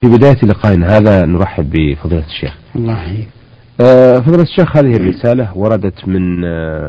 في بداية لقائنا هذا نرحب بفضيلة الشيخ. الله يحييك. فضيلة الشيخ، هذه الرسالة وردت من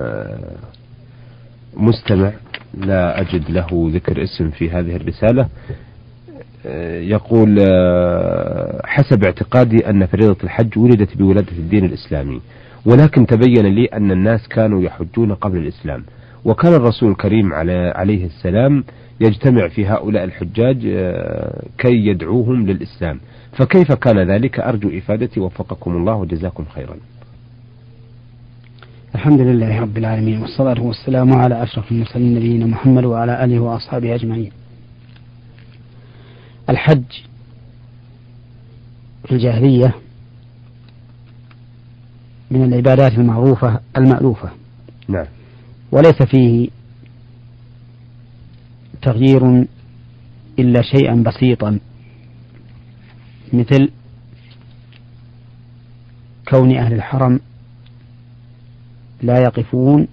مستمع لا أجد له ذكر اسم في هذه الرسالة. يقول: حسب اعتقادي أن فريضة الحج ولدت بولادة الدين الإسلامي، ولكن تبين لي أن الناس كانوا يحجون قبل الإسلام، وكان الرسول الكريم عليه السلام يجتمع في هؤلاء الحجاج كي يدعوهم للإسلام، فكيف كان ذلك؟ أرجو إفادتي وفقكم الله وجزاكم خيرا. الحمد لله رب العالمين، والصلاة والسلام على أشرف المرسلين نبينا محمد وعلى آله وأصحابه أجمعين. الحج في الجاهلية من العبادات المعروفة المألوفة، نعم، وليس فيه تغيير إلا شيئا بسيطا، مثل كون أهل الحرم لا يقفون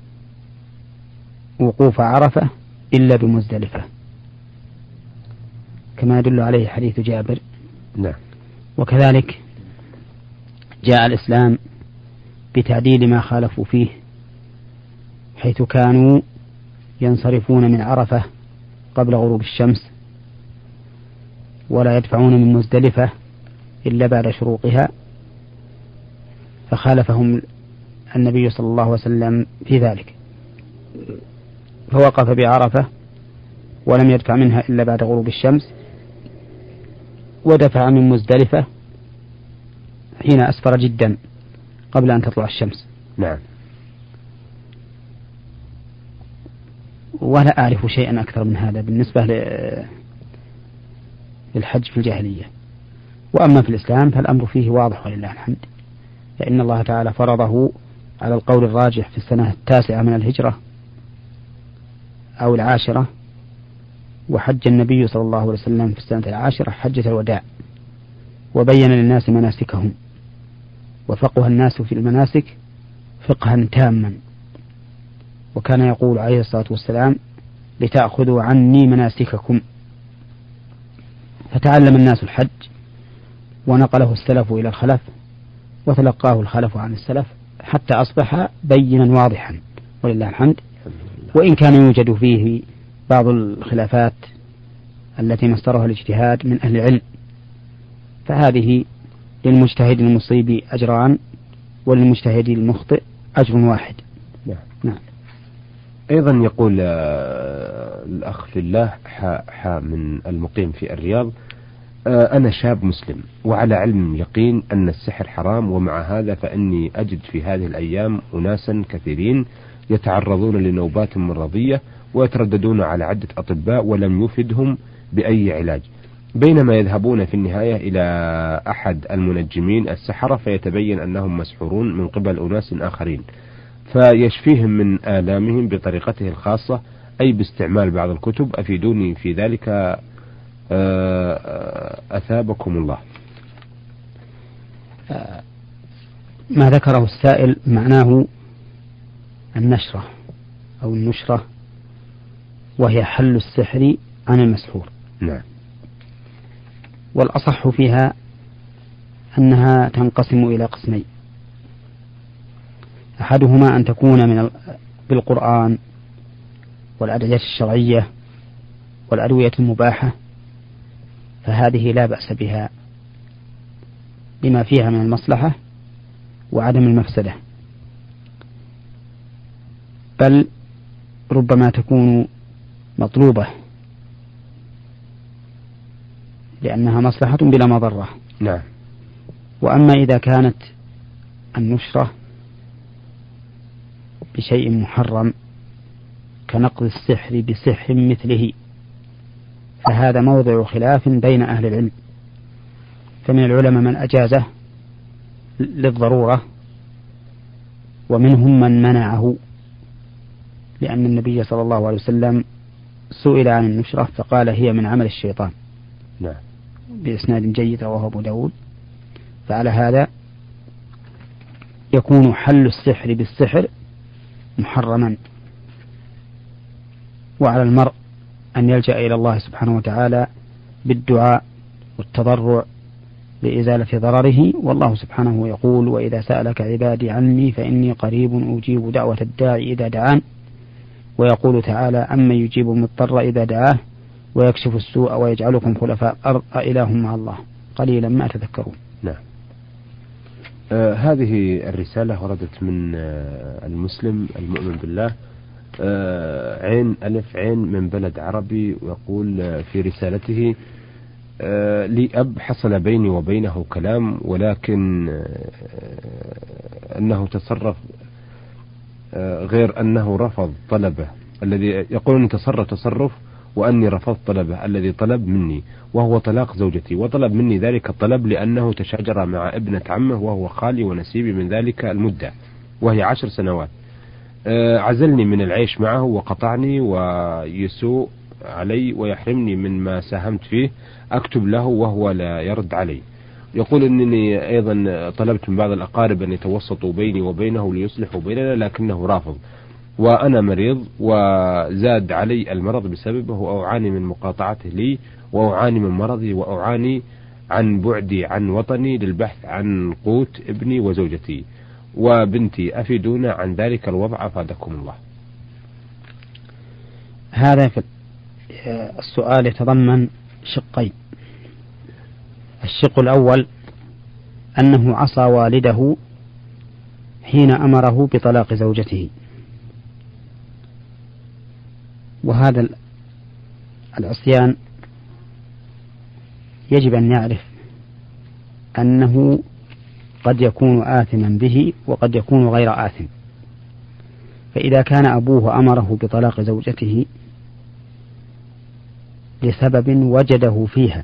وقوف عرفة إلا بمزدلفة، كما يدل عليه حديث جابر. نعم. وكذلك جاء الإسلام بتعديل ما خالفوا فيه، حيث كانوا ينصرفون من عرفة قبل غروب الشمس، ولا يدفعون من مزدلفة إلا بعد شروقها، فخالفهم النبي صلى الله عليه وسلم في ذلك، فوقف بعرفة ولم يدفع منها إلا بعد غروب الشمس، ودفع من مزدلفة حين أسفر جدا قبل أن تطلع الشمس. نعم. ولا أعرف شيئا أكثر من هذا بالنسبة للحج في الجاهلية. وأما في الإسلام فالأمر فيه واضح ولله الحمد، لأن الله تعالى فرضه على القول الراجح في السنة 9 من الهجرة أو 10، وحج النبي صلى الله عليه وسلم في السنة 10 حجة الوداع، وبين للناس مناسكهم، وفقه الناس في المناسك فقها تاما، وكان يقول عليه الصلاة والسلام: لتأخذوا عني مناسككم. فتعلم الناس الحج ونقله السلف إلى الخلف، وتلقاه الخلف عن السلف، حتى أصبح بينا واضحا ولله الحمد. وإن كان يوجد فيه بعض الخلافات التي مصدرها الاجتهاد من أهل العلم، فهذه للمجتهد المصيب أجران، وللمجتهد المخطئ أجر واحد. نعم. أيضا يقول الأخ في الله من المقيم في الرياض: أنا شاب مسلم وعلى علم يقين أن السحر حرام، ومع هذا فإني أجد في هذه الأيام أناسا كثيرين يتعرضون لنوبات مرضية ويترددون على عدة أطباء ولم يفدهم بأي علاج، بينما يذهبون في النهاية إلى أحد المنجمين السحرة فيتبين أنهم مسحورون من قبل أناس آخرين، فيشفيهم من آلامهم بطريقته الخاصة، أي باستعمال بعض الكتب. أفيدوني في ذلك أثابكم الله. ما ذكره السائل معناه النشرة أو النشرة، وهي حل السحر عن المسحور. نعم. والأصح فيها أنها تنقسم إلى قسمين: أحدهما أن تكون بالقرآن والأدعية الشرعية والأدوية المباحة، فهذه لا بأس بها لما فيها من المصلحة وعدم المفسدة، بل ربما تكون مطلوبة لأنها مصلحة بلا مضرة. نعم. وأما إذا كانت النشرة بشيء محرم كنقض السحر بسحر مثله، فهذا موضع خلاف بين أهل العلم، فمن العلماء من أجازه للضرورة، ومنهم من منعه، لأن النبي صلى الله عليه وسلم سئل عن النشرة فقال: هي من عمل الشيطان. نعم. بإسناد جيد رواه أبو داود. فعلى هذا يكون حل السحر بالسحر محرما، وعلى المرء أن يلجأ إلى الله سبحانه وتعالى بالدعاء والتضرع لإزالة ضرره. والله سبحانه يقول: وإذا سألك عبادي عني فإني قريب أجيب دعوة الداعي إذا دعان. ويقول تعالى: أمن يجيب المضطر إذا دعاه ويكشف السوء ويجعلكم خلفاء الأرض أإله مع الله قليلا ما تذكرون. نعم. هذه الرسالة وردت من المسلم المؤمن بالله عين ألف عين من بلد عربي، ويقول في رسالته: لي أب حصل بيني وبينه كلام، ولكن أنه تصرف غير أنه رفض طلبه الذي يقول أن تصرف وأني رفضت طلبه الذي طلب مني، وهو طلاق زوجتي، وطلب مني ذلك الطلب لأنه تشاجر مع ابنة عمه وهو خالي ونسيبي من ذلك المدة وهي 10 سنوات. عزلني من العيش معه وقطعني ويسوء علي ويحرمني من ما ساهمت فيه، أكتب له وهو لا يرد علي. يقول أنني أيضا طلبت من بعض الأقارب أن يتوسطوا بيني وبينه ليصلحوا بيننا لكنه رافض، وأنا مريض وزاد علي المرض بسببه، وأعاني من مقاطعته لي، وأعاني من مرضي، وأعاني عن بعدي عن وطني للبحث عن قوت ابني وزوجتي وبنتي، أفيدونا عن ذلك الوضع أفادكم الله. هذا السؤال يتضمن شقين. الشق الأول أنه عصى والده حين أمره بطلاق زوجته، وهذا العصيان يجب أن يعرف أنه قد يكون آثما به وقد يكون غير آثم. فإذا كان أبوه أمره بطلاق زوجته لسبب وجده فيها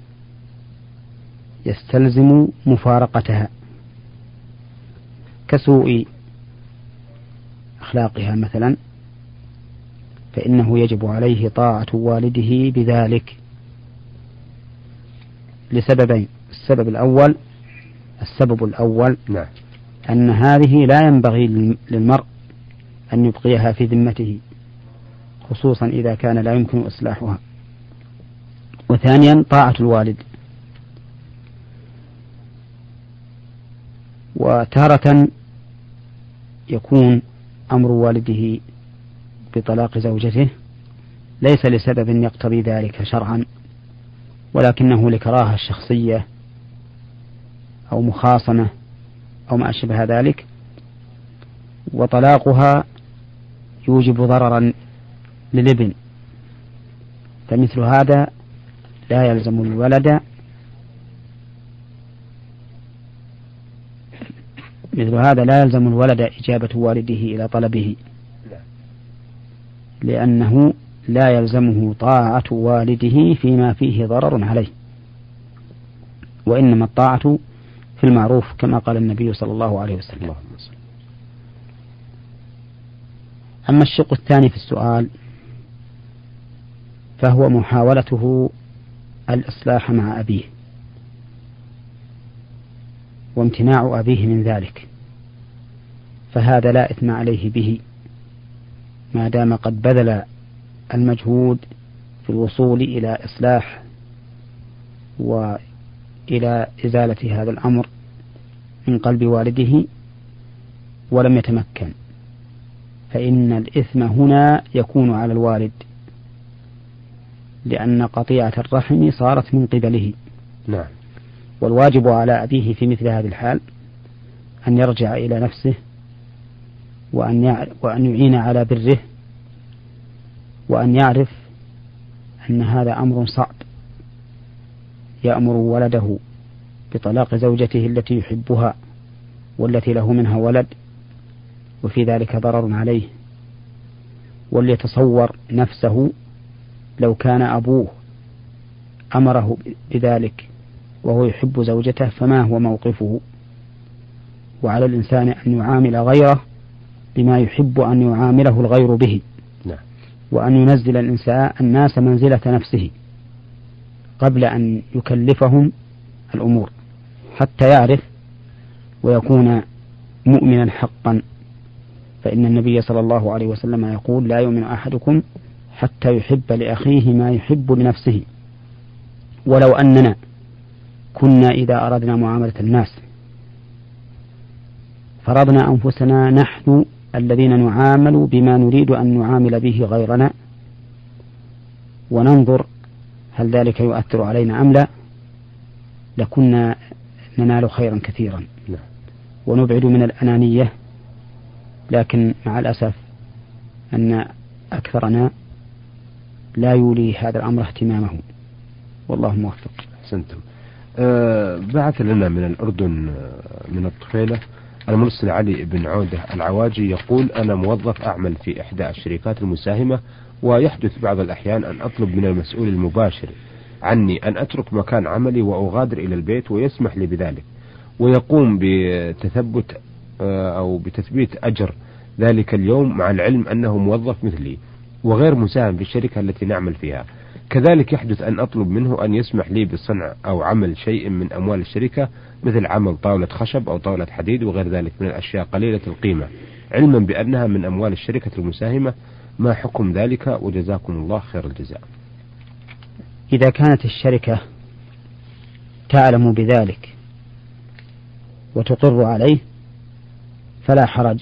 يستلزم مفارقتها كسوء أخلاقها مثلا، فإنه يجب عليه طاعة والده بذلك لسببين. السبب الأول نعم. أن هذه لا ينبغي للمرء أن يبقيها في ذمته، خصوصا إذا كان لا يمكن إصلاحها. وثانيا طاعة الوالد. وتارة يكون أمر والده بطلاق زوجته ليس لسبب يقتضي ذلك شرعا، ولكنه لكراهة شخصية أو مخاصمة أو ما أشبه ذلك، وطلاقها يوجب ضررا للابن، فمثل هذا لا يلزم الولد إجابة والده إلى طلبه، لأنه لا يلزمه طاعة والده فيما فيه ضرر عليه، وإنما الطاعة في المعروف كما قال النبي صلى الله عليه وسلم. أما الشق الثاني في السؤال فهو محاولته الإصلاح مع أبيه وامتناع أبيه من ذلك، فهذا لا إثم عليه به ما دام قد بذل المجهود في الوصول إلى إصلاح وإلى إزالة هذا الأمر من قلب والده ولم يتمكن، فإن الإثم هنا يكون على الوالد، لأن قطيعة الرحم صارت من قبله. نعم. والواجب على أبيه في مثل هذه الحال أن يرجع إلى نفسه وأن يعين على بره، وأن يعرف أن هذا أمر صعب، يأمر ولده بطلاق زوجته التي يحبها والتي له منها ولد، وفي ذلك ضرر عليه. وليتصور نفسه لو كان أبوه أمره بذلك وهو يحب زوجته فما هو موقفه. وعلى الإنسان أن يعامل غيره بما يحب أن يعامله الغير به، وأن ينزل الناس منزلة نفسه قبل أن يكلفهم الأمور حتى يعرف ويكون مؤمنا حقا. فإن النبي صلى الله عليه وسلم يقول: لا يؤمن أحدكم حتى يحب لأخيه ما يحب لنفسه. ولو أننا كنا إذا أردنا معاملة الناس فرضنا أنفسنا نحن الذين نعامل بما نريد أن نعامل به غيرنا، وننظر هل ذلك يؤثر علينا أم لا، لكنا ننال خيرا كثيرا ونبعد من الأنانية. لكن مع الأسف أن أكثرنا لا يولي هذا الأمر اهتمامه، والله موفق. أحسنتم. بعث لنا من الأردن من الطفيلة المرسل علي بن عودة العواجي يقول: أنا موظف أعمل في إحدى الشركات المساهمة، ويحدث بعض الأحيان أن أطلب من المسؤول المباشر عني أن أترك مكان عملي وأغادر إلى البيت، ويسمح لي بذلك، ويقوم بتثبت أو بتثبيت أجر ذلك اليوم، مع العلم أنه موظف مثلي وغير مساهم في الشركة التي نعمل فيها. كذلك يحدث أن أطلب منه أن يسمح لي بصنع أو عمل شيء من أموال الشركة، مثل عمل طاولة خشب أو طاولة حديد وغير ذلك من الأشياء قليلة القيمة، علما بأنها من أموال الشركة المساهمة. ما حكم ذلك؟ وجزاكم الله خير الجزاء. إذا كانت الشركة تعلم بذلك وتقر عليه فلا حرج،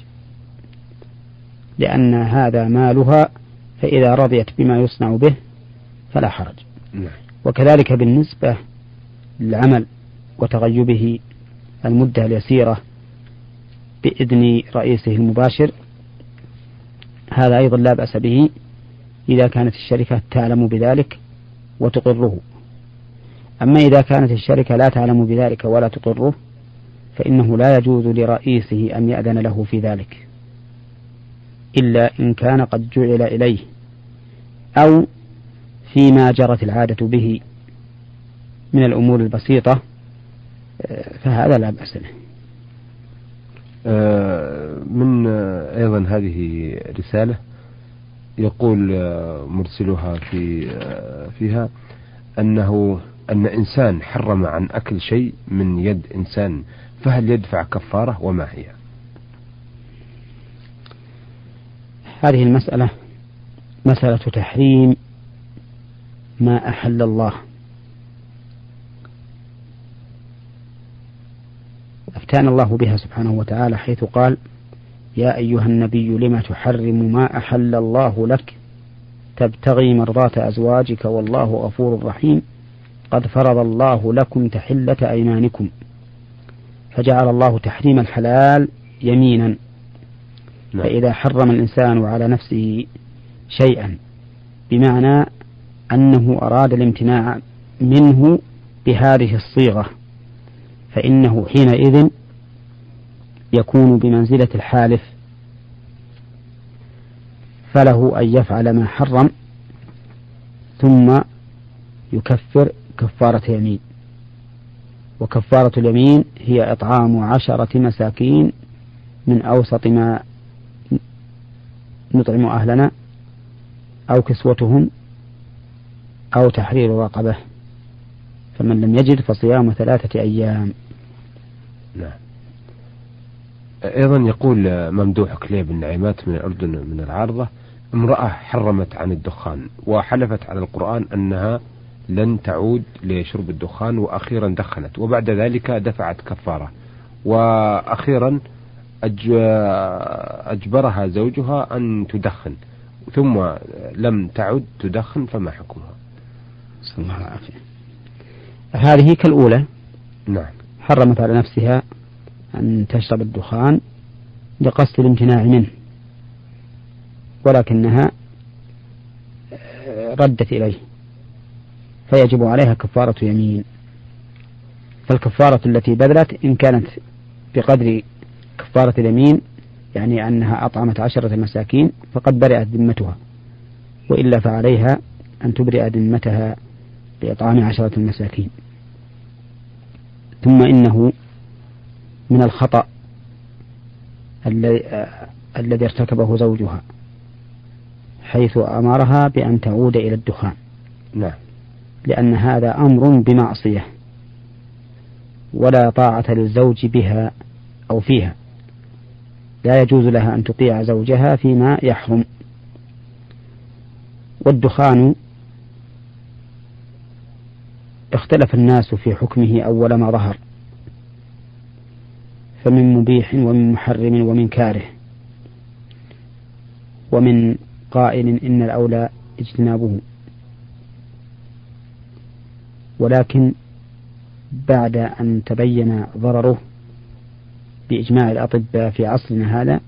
لأن هذا مالها، فإذا رضيت بما يصنع به فلا حرج. وكذلك بالنسبة للعمل وتغيبه المدة اليسيرة بإذن رئيسه المباشر، هذا أيضا لا بأس به إذا كانت الشركة تعلم بذلك وتقره. أما إذا كانت الشركة لا تعلم بذلك ولا تقره، فإنه لا يجوز لرئيسه أن يأذن له في ذلك، إلا إن كان قد جعل إليه أو فيما جرت العادة به من الأمور البسيطة، فهذا لا بأس به. من أيضا هذه رسالة يقول مرسلها فيها أن إنسان حرم عن أكل شيء من يد إنسان، فهل يدفع كفارة وما هي؟ هذه المسألة مسألة تحريم ما أحل الله. أفتان الله بها سبحانه وتعالى حيث قال: يا أيها النبي لما تحرم ما أحل الله لك تبتغي مرضات أزواجك والله غفور رحيم قد فرض الله لكم تحلة أيمانكم. فجعل الله تحريم الحلال يمينا. فإذا حرم الإنسان على نفسه شيئا بمعنى أنه أراد الامتناع منه بهذه الصيغة، فإنه حينئذ يكون بمنزلة الحالف، فله أن يفعل ما حرم ثم يكفر كفارة يمين. وكفارة اليمين هي إطعام 10 مساكين من أوسط ما نطعم أهلنا، أو كسوتهم، أو تحرير رقبة، فمن لم يجد فصيام 3 أيام. نعم. أيضا يقول ممدوح كليب النعيمات من الأردن من العارضة: امرأة حرمت عن الدخان وحلفت على القرآن أنها لن تعود لشرب الدخان، وأخيرا دخنت، وبعد ذلك دفعت كفارة، وأخيرا أجبرها زوجها أن تدخن ثم لم تعد تدخن، فما حكمها؟ صلى الله عليه وسلم. هذه كالأولى. نعم. حرمت على نفسها أن تشرب الدخان لقصد الامتناع منه، ولكنها ردت إليه، فيجب عليها كفارة يمين. فالكفارة التي بذلت إن كانت بقدر كفارة اليمين، يعني أنها أطعمت 10 مساكين، فقد برئت ذمتها، وإلا فعليها أن تبرئ ذمتها بإطعام 10 مساكين. ثم إنه من الخطأ الذي ارتكبه زوجها حيث أمرها بأن تعود إلى الدخان. نعم. لأن هذا أمر بمعصية، ولا طاعة للزوج بها أو فيها، لا يجوز لها أن تطيع زوجها فيما يحرم. والدخان اختلف الناس في حكمه أول ما ظهر، فمن مبيح ومن محرم ومن كاره، ومن قائل إن الأولى اجتنابه. ولكن بعد أن تبين ضرره بإجماع الأطباء في عصرنا هذا،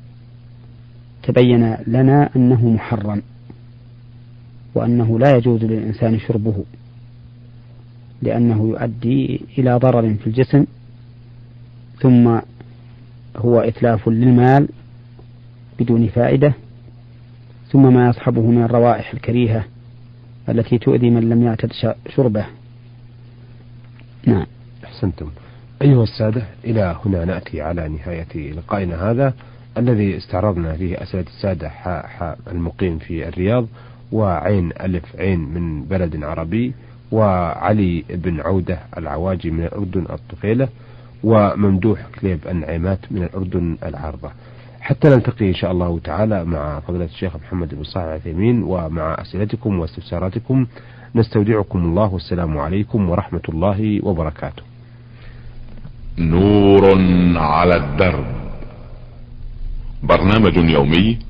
تبين لنا أنه محرم، وأنه لا يجوز للإنسان شربه، لأنه يؤدي إلى ضرر في الجسم، ثم هو إتلاف للمال بدون فائدة، ثم ما يصحبه من الروائح الكريهة التي تؤذي من لم يعتد شربه. نعم. أحسنتم. أيها السادة، إلى هنا نأتي على نهاية لقائنا هذا الذي استعرضنا فيه أسئلة السادة حاء المقيم في الرياض، وعين ألف عين من بلد عربي، وعلي بن عودة العواجي من الأردن الطفيلة، وممدوح كليب النعيمات من الأردن العارضة. حتى نلتقي إن شاء الله تعالى مع فضيلة الشيخ محمد بن صالح العثيمين ومع أسئلتكم واستفساراتكم، نستودعكم الله، والسلام عليكم ورحمة الله وبركاته. نور على الدرب، برنامج يومي